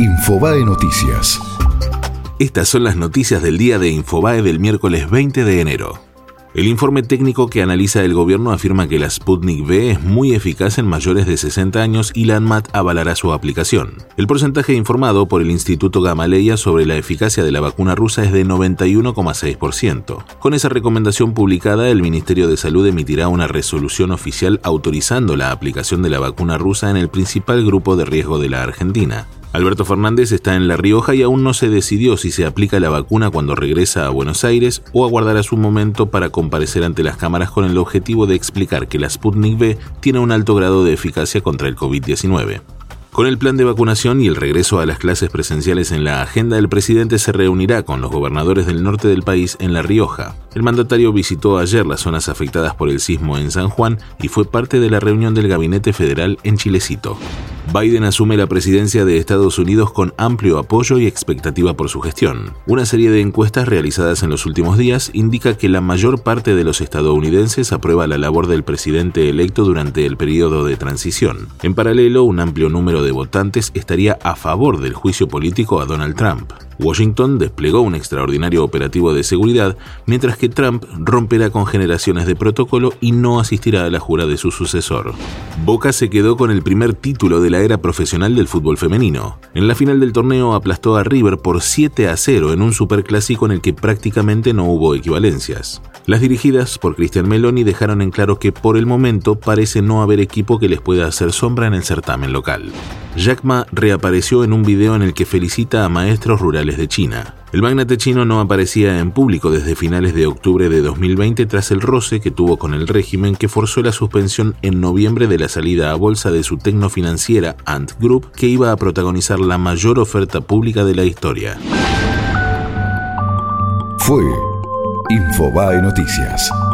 Infobae Noticias. Estas son las noticias del día de Infobae del miércoles 20 de enero. El informe técnico que analiza el gobierno afirma que la Sputnik V es muy eficaz en mayores de 60 años y la ANMAT avalará su aplicación. El porcentaje informado por el Instituto Gamaleya sobre la eficacia de la vacuna rusa es de 91,6%. Con esa recomendación publicada, el Ministerio de Salud emitirá una resolución oficial autorizando la aplicación de la vacuna rusa en el principal grupo de riesgo de la Argentina. Alberto Fernández está en La Rioja y aún no se decidió si se aplica la vacuna cuando regresa a Buenos Aires o aguardará su momento para comparecer ante las cámaras con el objetivo de explicar que la Sputnik V tiene un alto grado de eficacia contra el COVID-19. Con el plan de vacunación y el regreso a las clases presenciales en la agenda, el presidente se reunirá con los gobernadores del norte del país en La Rioja. El mandatario visitó ayer las zonas afectadas por el sismo en San Juan y fue parte de la reunión del Gabinete Federal en Chilecito. Biden asume la presidencia de Estados Unidos con amplio apoyo y expectativa por su gestión. Una serie de encuestas realizadas en los últimos días indica que la mayor parte de los estadounidenses aprueba la labor del presidente electo durante el periodo de transición. En paralelo, un amplio número de votantes estaría a favor del juicio político a Donald Trump. Washington desplegó un extraordinario operativo de seguridad, mientras que Trump romperá con generaciones de protocolo y no asistirá a la jura de su sucesor. Boca se quedó con el primer título de la era profesional del fútbol femenino. En la final del torneo aplastó a River por 7-0 en un superclásico en el que prácticamente no hubo equivalencias. Las dirigidas por Cristian Meloni dejaron en claro que por el momento parece no haber equipo que les pueda hacer sombra en el certamen local. Jack Ma reapareció en un video en el que felicita a maestros rurales de China. El magnate chino no aparecía en público desde finales de octubre de 2020 tras el roce que tuvo con el régimen que forzó la suspensión en noviembre de la salida a bolsa de su tecnofinanciera Ant Group, que iba a protagonizar la mayor oferta pública de la historia. Fue Infobae Noticias.